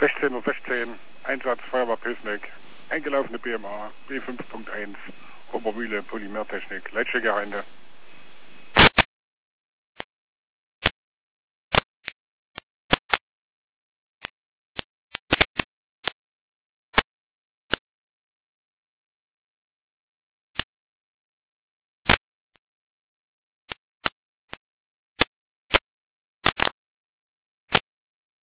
16:16 Uhr, Einsatz Feuerwehr Pößneck, eingelaufene BMA, B5.1, Obermühle, Polymertechnik, Leitstückgeheinde.